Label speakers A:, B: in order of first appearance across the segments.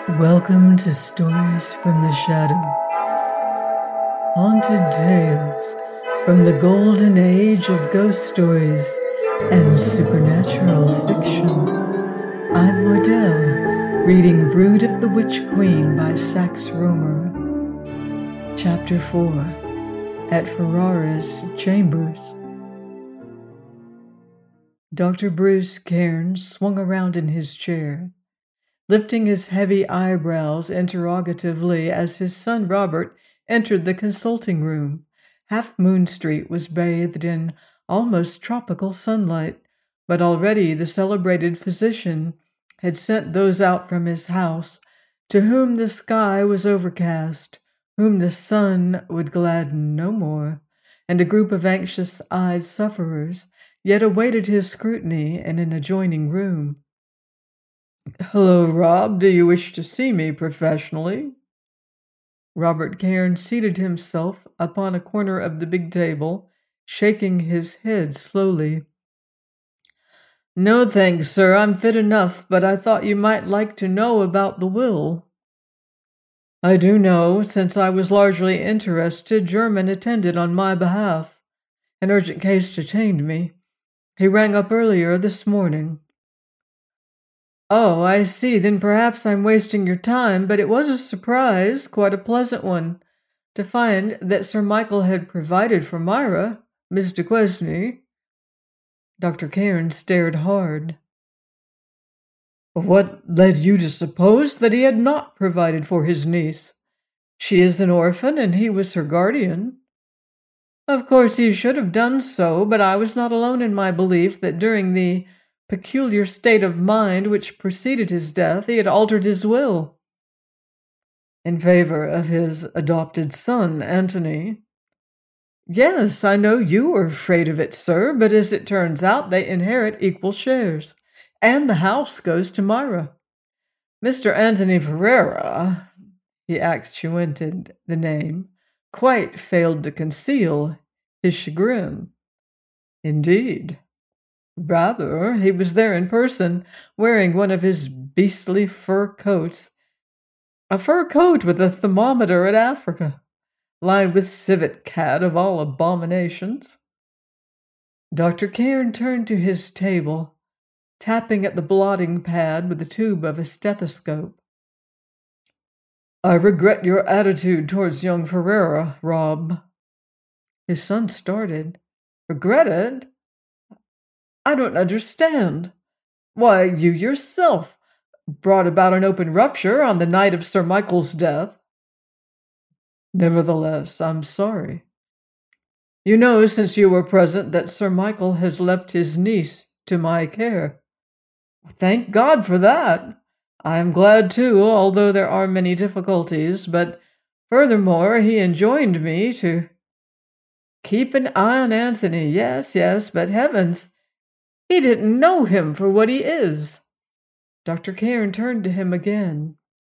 A: Welcome to Stories from the Shadows, haunted tales from the golden age of ghost stories and supernatural fiction. I'm Mordell, reading Brood of the Witch Queen by Sax Rohmer. Chapter 4, At Ferrara's Chambers. Dr. Bruce Cairns swung around in his chair, lifting his heavy eyebrows interrogatively as his son Robert entered the consulting room. Half Moon Street was bathed in almost tropical sunlight, but already the celebrated physician had sent those out from his house to whom the sky was overcast, whom the sun would gladden no more, and a group of anxious-eyed sufferers yet awaited his scrutiny in an adjoining room. "Hello, Rob. Do you wish to see me professionally?" Robert Cairns seated himself upon a corner of the big table, shaking his head slowly. "No, thanks, sir. I'm fit enough, but I thought you might like to know about the will." "I do know. Since I was largely interested, German attended on my behalf. An urgent case detained me. He rang up earlier this morning." "Oh, I see. Then perhaps I'm wasting your time, but it was a surprise, quite a pleasant one, to find that Sir Michael had provided for Myra, Miss Duquesne." Dr. Cairns stared hard. "What led you to suppose that he had not provided for his niece? She is an orphan, and he was her guardian." "Of course he should have done so, but I was not alone in my belief that during the peculiar state of mind which preceded his death, he had altered his will." "In favor of his adopted son, Anthony?" "Yes, I know you were afraid of it, sir, but as it turns out, they inherit equal shares, and the house goes to Myra. Mr. Anthony Ferrara," he accentuated the name, quite failed to conceal his chagrin. "Indeed?" "Rather. He was there in person, wearing one of his beastly fur coats. A fur coat with a thermometer in Africa, lined with civet cat of all abominations." Dr. Cairns turned to his table, tapping at the blotting pad with the tube of a stethoscope. "I regret your attitude towards young Ferrara, Rob." His son started. "Regret it? I don't understand. Why, you yourself brought about an open rupture on the night of Sir Michael's death." "Nevertheless, I'm sorry. You know, since you were present, that Sir Michael has left his niece to my care." "Thank God for that. I am glad too, although there are many difficulties. But furthermore, he enjoined me to keep an eye on Anthony. Yes, yes, but heavens, he didn't know him for what he is." Dr. Cairns turned to him again.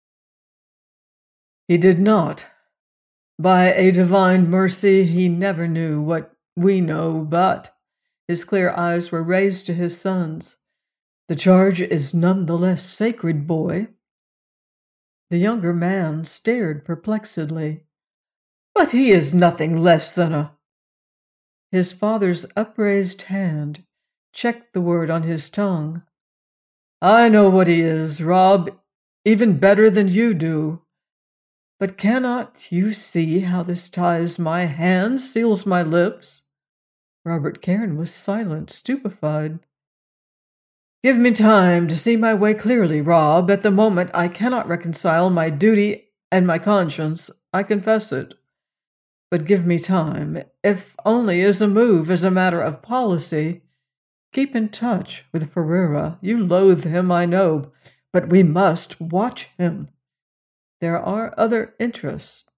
A: "He did not. By a divine mercy, he never knew what we know, but—" his clear eyes were raised to his son's. "The charge is none the less sacred, boy." The younger man stared perplexedly. "But he is nothing less than a—" His father's upraised hand checked the word on his tongue. "I know what he is, Rob, even better than you do. But cannot you see how this ties my hands, seals my lips?" Robert Cairns was silent, stupefied. "Give me time to see my way clearly, Rob. At the moment, I cannot reconcile my duty and my conscience. I confess it. But give me time, if only as a move, as a matter of policy. Keep in touch with Ferrara. You loathe him, I know, but we must watch him. There are other interests."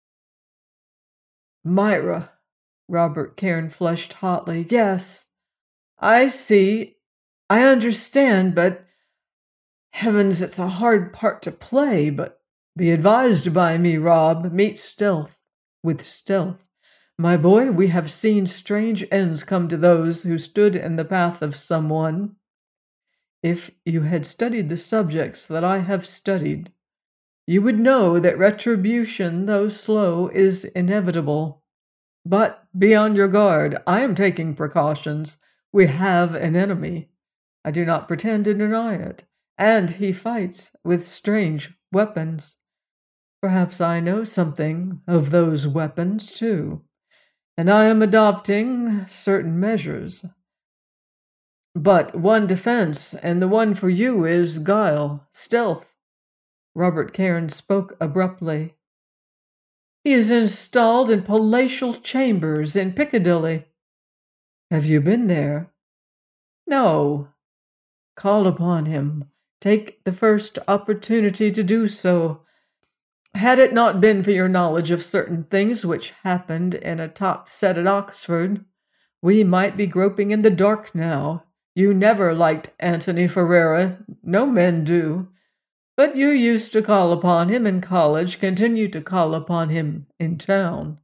A: "Myra," Robert Cairns flushed hotly. "Yes, I see. I understand, but heavens, it's a hard part to play. But be advised by me, Rob. Meet stealth with stealth. My boy, we have seen strange ends come to those who stood in the path of someone. If you had studied the subjects that I have studied, you would know that retribution, though slow, is inevitable. But be on your guard. I am taking precautions. We have an enemy. I do not pretend to deny it. And he fights with strange weapons. Perhaps I know something of those weapons, too. And I am adopting certain measures. But one defense, and the one for you is guile, stealth. Robert Cairn spoke abruptly. He is installed in palatial chambers in Piccadilly. Have you been there? No. Call upon him. Take the first opportunity to do so. Had it not been for your knowledge of certain things which happened in a top set at Oxford, we might be groping in the dark now. You never liked Antony Ferrara. No men do. But you used to call upon him in college, continue to call upon him in town.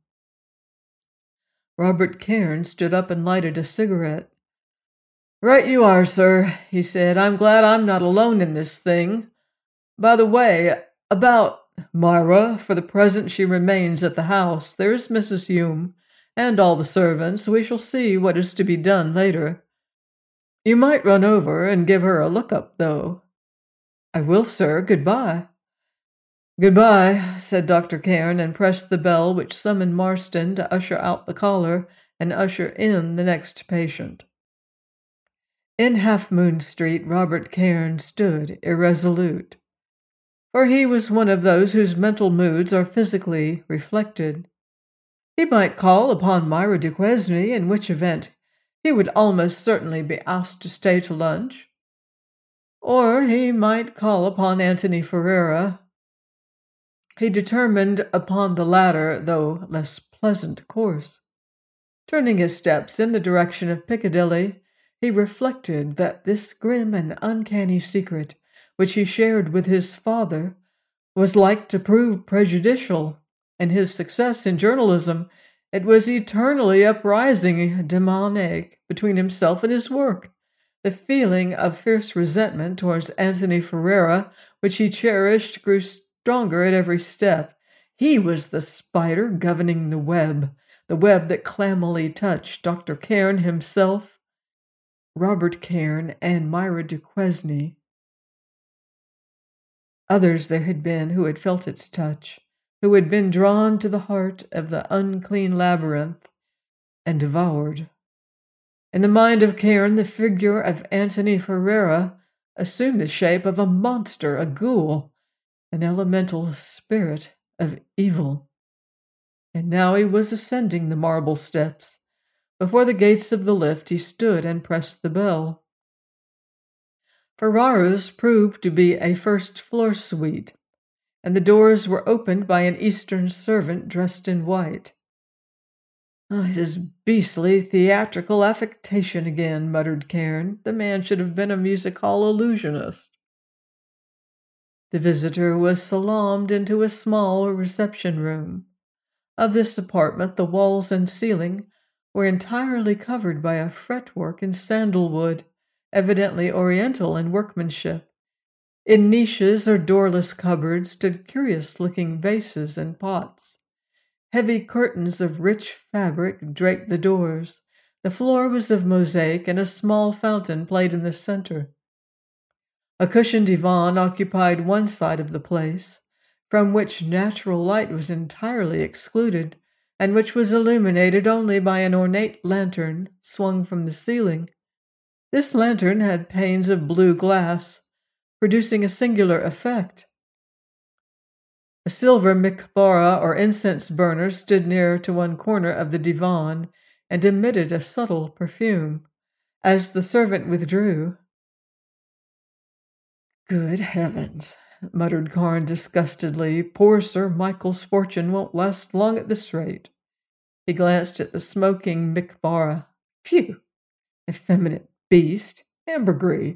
A: Robert Cairn stood up and lighted a cigarette. Right you are, sir, he said. I'm glad I'm not alone in this thing. By the way, about Myra, for the present she remains at the house. There's Mrs. Hume, and all the servants. We shall see what is to be done later. You might run over and give her a look-up, though. I will, sir. Goodbye. Goodbye, said Dr. Cairn, and pressed the bell which summoned Marston to usher out the caller and usher in the next patient. In Half Moon Street, Robert Cairn stood irresolute, for he was one of those whose mental moods are physically reflected. He might call upon Myra Duquesne, in which event he would almost certainly be asked to stay to lunch. Or he might call upon Antony Ferrara. He determined upon the latter, though less pleasant, course. Turning his steps in the direction of Piccadilly, he reflected that this grim and uncanny secret, which he shared with his father, was like to prove prejudicial, and his success in journalism, it was eternally uprising demoniac between himself and his work. The feeling of fierce resentment towards Antony Ferrara, which he cherished, grew stronger at every step. He was the spider governing the web that clammily touched Dr. Cairn himself, Robert Cairn, and Myra Duquesne. Others there had been who had felt its touch, who had been drawn to the heart of the unclean labyrinth and devoured. In the mind of Cairn, the figure of Antony Ferrara assumed the shape of a monster, a ghoul, an elemental spirit of evil. And now he was ascending the marble steps. Before the gates of the lift he stood and pressed the bell. Ferrara's proved to be a first-floor suite, and the doors were opened by an Eastern servant dressed in white. It is beastly theatrical affectation again, muttered Cairn. The man should have been a music-hall illusionist. The visitor was salaamed into a small reception room. Of this apartment, the walls and ceiling were entirely covered by a fretwork in sandalwood, evidently oriental in workmanship. In niches or doorless cupboards stood curious-looking vases and pots. Heavy curtains of rich fabric draped the doors. The floor was of mosaic, and a small fountain played in the center. A cushioned divan occupied one side of the place, from which natural light was entirely excluded, and which was illuminated only by an ornate lantern swung from the ceiling. This lantern had panes of blue glass, producing a singular effect. A silver mikbara or incense burner stood near to one corner of the divan and emitted a subtle perfume. As the servant withdrew, "Good heavens," muttered Cairn disgustedly. "Poor Sir Michael's fortune won't last long at this rate." He glanced at the smoking mikbara. Phew! Effeminate beast! Ambergris!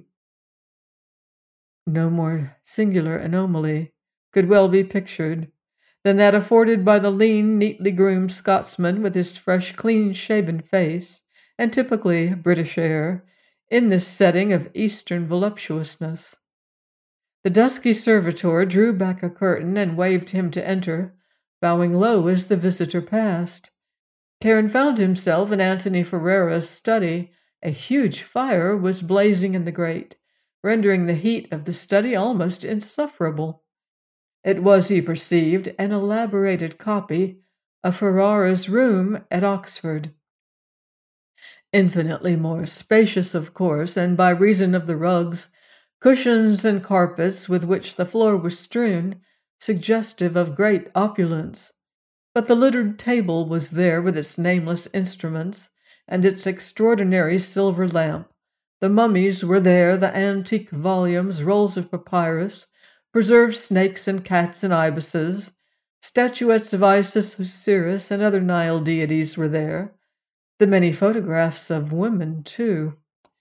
A: No more singular anomaly could well be pictured than that afforded by the lean, neatly groomed Scotsman with his fresh, clean-shaven face and typically British air in this setting of Eastern voluptuousness. The dusky servitor drew back a curtain and waved him to enter, bowing low as the visitor passed. Karen found himself in Antony Ferrera's study. A huge fire was blazing in the grate, rendering the heat of the study almost insufferable. It was, he perceived, an elaborated copy of Ferrera's room at Oxford. Infinitely more spacious, of course, and by reason of the rugs, cushions, and carpets with which the floor was strewn, suggestive of great opulence. But the littered table was there with its nameless instruments and its extraordinary silver lamp. The mummies were there, the antique volumes, rolls of papyrus, preserved snakes and cats and ibises. Statuettes of Isis, Osiris, and other Nile deities were there. The many photographs of women, too.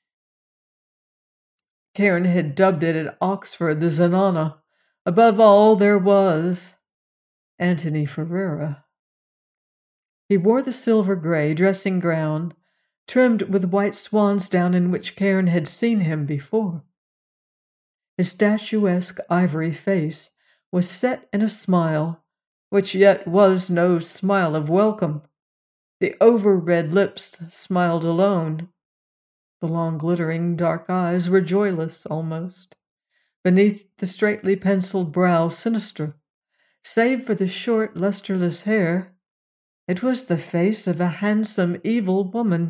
A: Karen had dubbed it at Oxford the Zenana. Above all, there was Antony Ferrera. He wore the silver gray dressing gown, trimmed with white swan's down in which Karen had seen him before. His statuesque ivory face was set in a smile, which yet was no smile of welcome. The over-red lips smiled alone. The long glittering dark eyes were joyless almost. Beneath the straightly penciled brow sinister. Save for the short, lusterless hair, it was the face of a handsome, evil woman.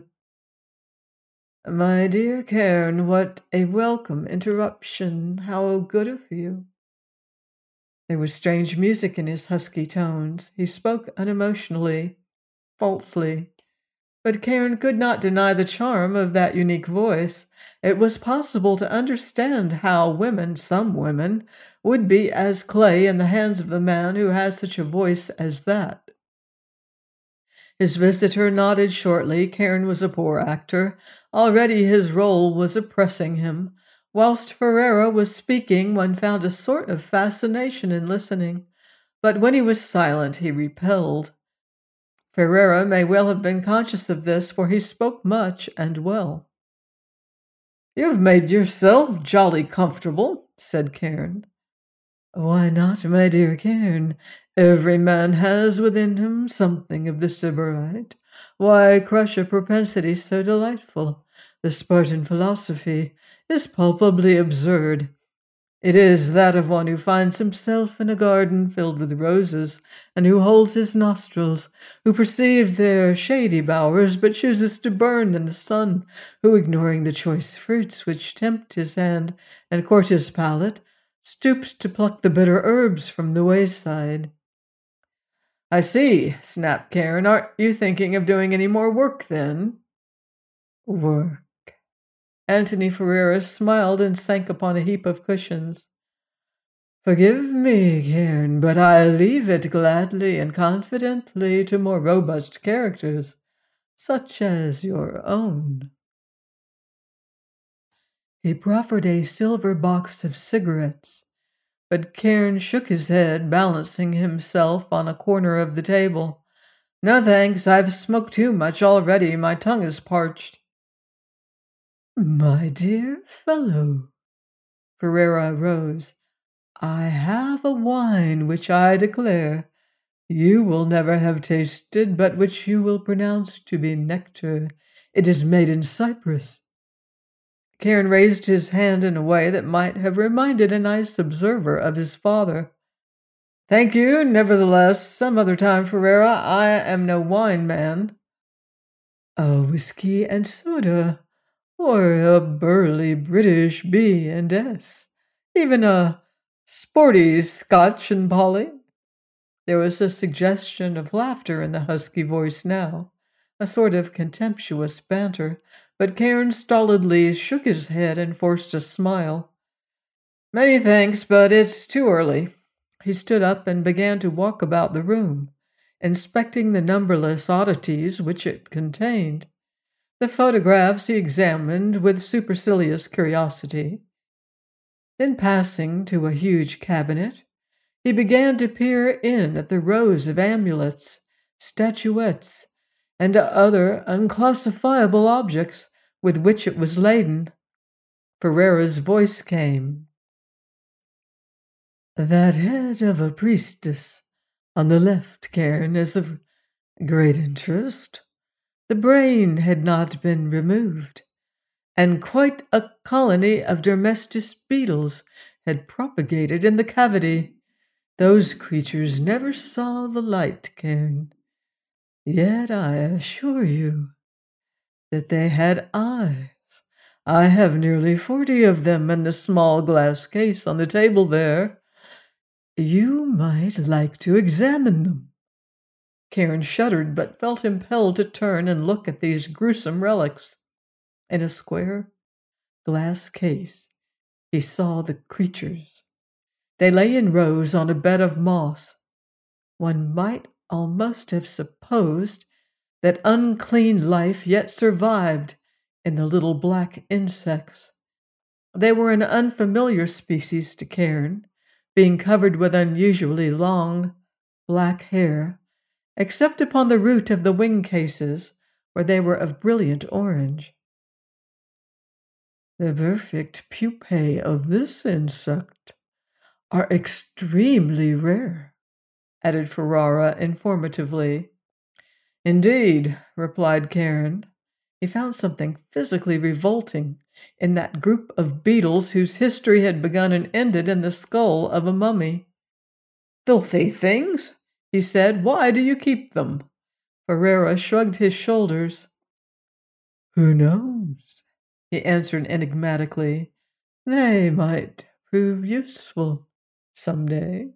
A: "My dear Karen, what a welcome interruption. How good of you." There was strange music in his husky tones. He spoke unemotionally, falsely. But Karen could not deny the charm of that unique voice. It was possible to understand how women, some women, would be as clay in the hands of the man who had such a voice as that. His visitor nodded shortly. Karen was a poor actor. Already his role was oppressing him. Whilst Ferrera was speaking, one found a sort of fascination in listening. But when he was silent, he repelled. Ferrera may well have been conscious of this, for he spoke much and well. "You've made yourself jolly comfortable," said Karen. "Why not, my dear Karen? Every man has within him something of the sybarite. Why crush a propensity so delightful? The Spartan philosophy is palpably absurd. It is that of one who finds himself in a garden filled with roses, and who holds his nostrils, who perceives their shady bowers, but chooses to burn in the sun, who, ignoring the choice fruits which tempt his hand and court his palate, stoops to pluck the bitter herbs from the wayside." "I see," snapped Karen. "Aren't you thinking of doing any more work, then?" "Work." Antony Ferrera smiled and sank upon a heap of cushions. "Forgive me, Karen, but I leave it gladly and confidently to more robust characters, such as your own." He proffered a silver box of cigarettes, but Karen shook his head, balancing himself on a corner of the table. "No thanks, I've smoked too much already. My tongue is parched." "My dear fellow," Ferrera rose, "I have a wine which I declare you will never have tasted, but which you will pronounce to be nectar. It is made in Cyprus." Karen raised his hand in a way that might have reminded a nice observer of his father. "Thank you, nevertheless, some other time, Ferrera. I am no wine man." "A whiskey and soda, or a burly British B&S, even a sporty Scotch and Polly." There was a suggestion of laughter in the husky voice now, a sort of contemptuous banter, but Karen stolidly shook his head and forced a smile. "Many thanks, but it's too early." He stood up and began to walk about the room, inspecting the numberless oddities which it contained. The photographs he examined with supercilious curiosity. Then, passing to a huge cabinet, he began to peer in at the rows of amulets, statuettes, and other unclassifiable objects with which it was laden. Ferrera's voice came. That head of a priestess on the left, Cairn, is of great interest. The brain had not been removed, and quite a colony of Dermestis beetles had propagated in the cavity. Those creatures never saw the light, Cairn. Yet I assure you that they had eyes. I have nearly 40 of them in the small glass case on the table there. You might like to examine them. Cairn shuddered, but felt impelled to turn and look at these gruesome relics. In a square glass case, he saw the creatures. They lay in rows on a bed of moss. One might almost have supposed that unclean life yet survived in the little black insects. They were an unfamiliar species to Cairn, being covered with unusually long black hair, except upon the root of the wing cases, where they were of brilliant orange. The perfect pupae of this insect are extremely rare, added Ferrara informatively. Indeed, replied Cairn. He found something physically revolting in that group of beetles whose history had begun and ended in the skull of a mummy. Filthy things, he said. Why do you keep them? Ferrara shrugged his shoulders. Who knows? He answered enigmatically. They might prove useful some day.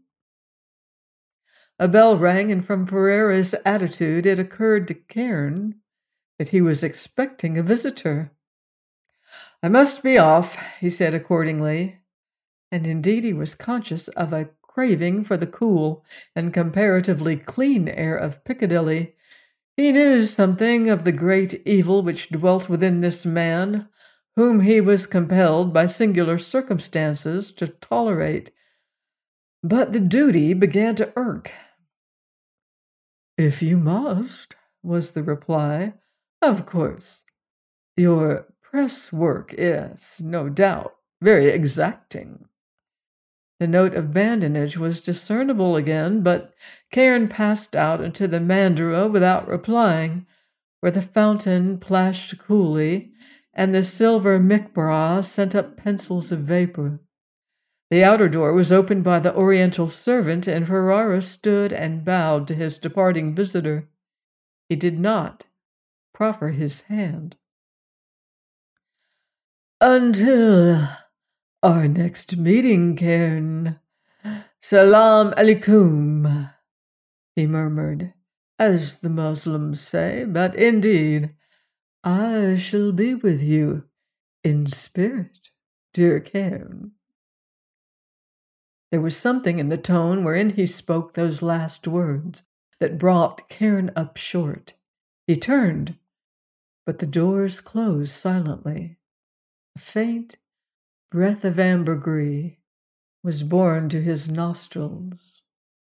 A: A bell rang, and from Ferrara's attitude it occurred to Cairn that he was expecting a visitor. I must be off, he said accordingly, and indeed he was conscious of a craving for the cool and comparatively clean air of Piccadilly. He knew something of the great evil which dwelt within this man, whom he was compelled by singular circumstances to tolerate. But the duty began to irk. If you must, was the reply. Of course. Your press work is, no doubt, very exacting. The note of badinage was discernible again, but Cairn passed out into the mandara without replying, where the fountain plashed coolly, and the silver mikvah sent up pencils of vapor. The outer door was opened by the Oriental servant, and Ferrara stood and bowed to his departing visitor. He did not proffer his hand. Until our next meeting, Cairn. Salam alaikum, he murmured, as the Muslims say, but indeed, I shall be with you in spirit, dear Cairn. There was something in the tone wherein he spoke those last words that brought Cairn up short. He turned, but the doors closed silently. A faint breath of ambergris was borne to his nostrils.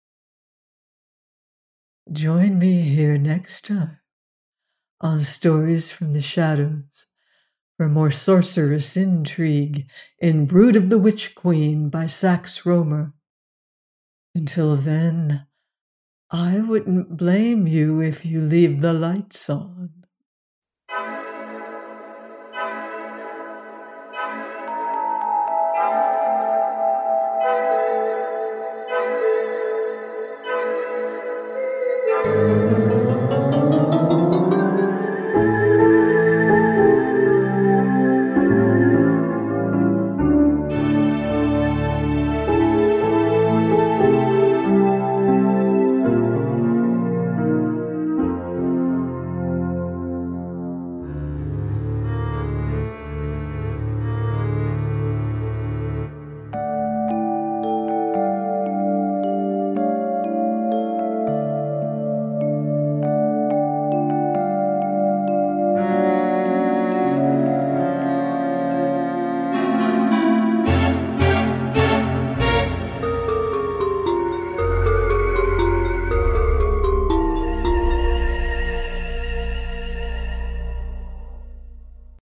A: Join me here next time on Stories from the Shadows for more sorcerous intrigue in Brood of the Witch Queen by Sax Rohmer. Until then, I wouldn't blame you if you leave the lights on.